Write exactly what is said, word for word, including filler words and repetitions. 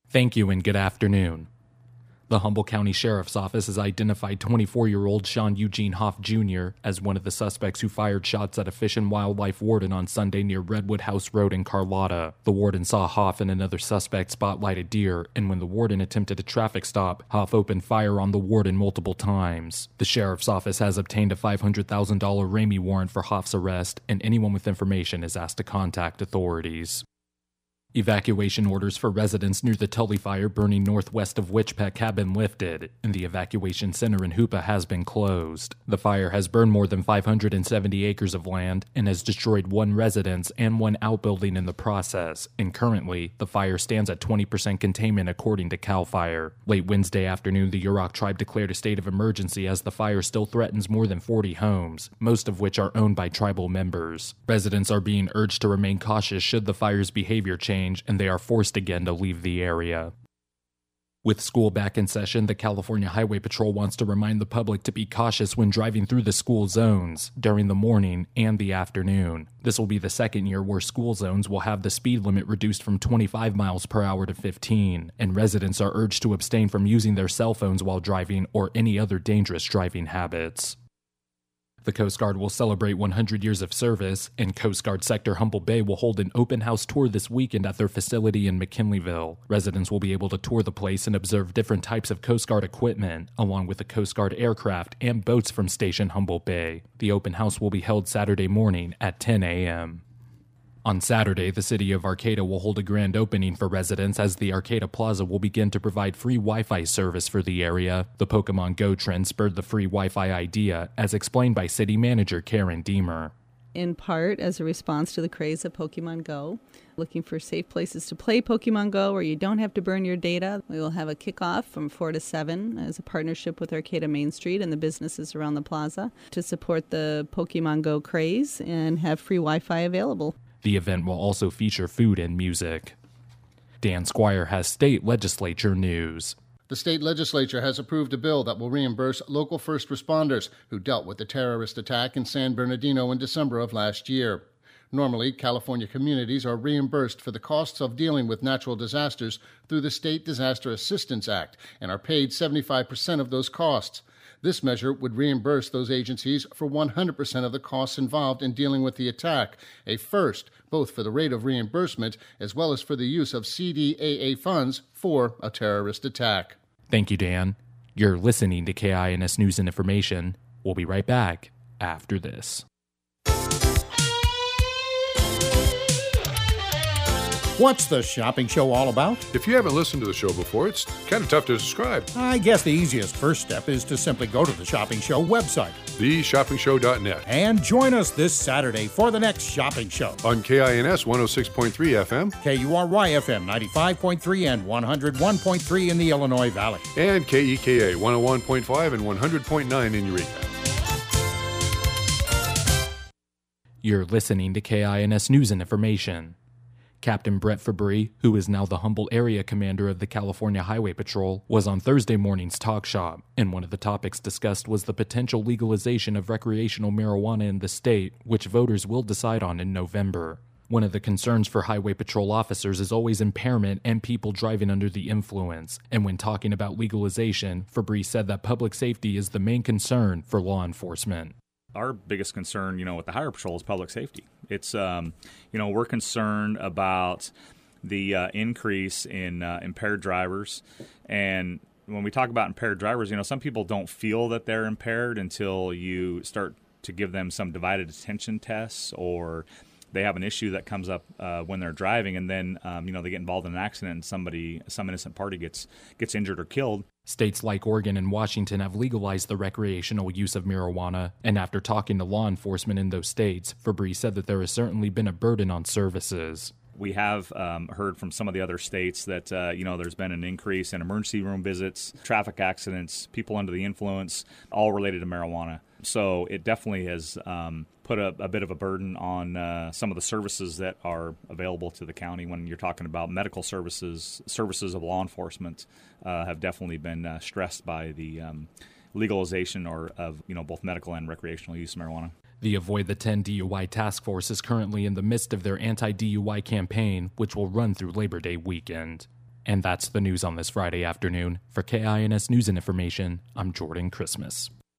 Thank you and good afternoon. The Humboldt County Sheriff's Office has identified twenty-four-year-old Sean Eugene Hoff Junior as one of the suspects who fired shots at a Fish and Wildlife warden on Sunday near Redwood House Road in Carlotta. The warden saw Hoff and another suspect spotlight a deer, and when the warden attempted a traffic stop, Hoff opened fire on the warden multiple times. The Sheriff's Office has obtained a five hundred thousand dollars Ramey warrant for Hoff's arrest, and anyone with information is asked to contact authorities. Evacuation orders for residents near the Tully fire burning northwest of Witchpec have been lifted, and the evacuation center in Hoopa has been closed. The fire has burned more than five hundred seventy acres of land and has destroyed one residence and one outbuilding in the process, and currently, the fire stands at twenty percent containment according to CAL FIRE. Late Wednesday afternoon, the Yurok tribe declared a state of emergency as the fire still threatens more than forty homes, most of which are owned by tribal members. Residents are being urged to remain cautious should the fire's behavior change, and they are forced again to leave the area. With school back in session, the California Highway Patrol wants to remind the public to be cautious when driving through the school zones during the morning and the afternoon. This will be the second year where school zones will have the speed limit reduced from twenty-five miles per hour to fifteen, and residents are urged to abstain from using their cell phones while driving or any other dangerous driving habits. The Coast Guard will celebrate one hundred years of service, and Coast Guard Sector Humboldt Bay will hold an open house tour this weekend at their facility in McKinleyville. Residents will be able to tour the place and observe different types of Coast Guard equipment, along with the Coast Guard aircraft and boats from Station Humboldt Bay. The open house will be held Saturday morning at ten a.m. On Saturday, the city of Arcata will hold a grand opening for residents as the Arcata Plaza will begin to provide free Wi-Fi service for the area. The Pokemon Go trend spurred the free Wi-Fi idea, as explained by city manager Karen Deemer. In part as a response to the craze of Pokemon Go, looking for safe places to play Pokemon Go where you don't have to burn your data. We will have a kickoff from four to seven as a partnership with Arcata Main Street and the businesses around the plaza to support the Pokemon Go craze and have free Wi-Fi available. The event will also feature food and music. Dan Squire has state legislature news. The state legislature has approved a bill that will reimburse local first responders who dealt with the terrorist attack in San Bernardino in December of last year. Normally, California communities are reimbursed for the costs of dealing with natural disasters through the State Disaster Assistance Act and are paid seventy-five percent of those costs. This measure would reimburse those agencies for one hundred percent of the costs involved in dealing with the attack, a first both for the rate of reimbursement as well as for the use of C D A A funds for a terrorist attack. Thank you, Dan. You're listening to K I N S News and Information. We'll be right back after this. What's the shopping show all about? If you haven't listened to the show before, it's kind of tough to describe. I guess the easiest first step is to simply go to the Shopping Show website, the shopping show dot net, and join us this Saturday for the next shopping show. On K I N S one oh six point three F M, K U R Y F M ninety-five point three and one oh one point three in the Illinois Valley, and K E K A one oh one point five and one hundred point nine in Eureka. You're listening to K I N S News and Information. Captain Brett Fabry, who is now the Humboldt area commander of the California Highway Patrol, was on Thursday morning's talk shop, and one of the topics discussed was the potential legalization of recreational marijuana in the state, which voters will decide on in November. One of the concerns for Highway Patrol officers is always impairment and people driving under the influence, and when talking about legalization, Fabry said that public safety is the main concern for law enforcement. Our biggest concern, you know, with the Highway Patrol is public safety. It's, um, you know, we're concerned about the uh, increase in uh, impaired drivers. And when we talk about impaired drivers, you know, some people don't feel that they're impaired until you start to give them some divided attention tests, or they have an issue that comes up uh, when they're driving, and then, um, you know, they get involved in an accident and somebody, some innocent party gets gets injured or killed. States like Oregon and Washington have legalized the recreational use of marijuana, and after talking to law enforcement in those states, Fabry said that there has certainly been a burden on services. We have um, heard from some of the other states that, uh, you know, there's been an increase in emergency room visits, traffic accidents, people under the influence, all related to marijuana. So it definitely has um, put a, a bit of a burden on uh, some of the services that are available to the county. When you're talking about medical services, services of law enforcement uh, have definitely been uh, stressed by the um, legalization or of, you know, both medical and recreational use of marijuana. The Avoid the ten D U I task force is currently in the midst of their anti-D U I campaign, which will run through Labor Day weekend. And that's the news on this Friday afternoon. For K I N S News and Information, I'm Jordan Christmas.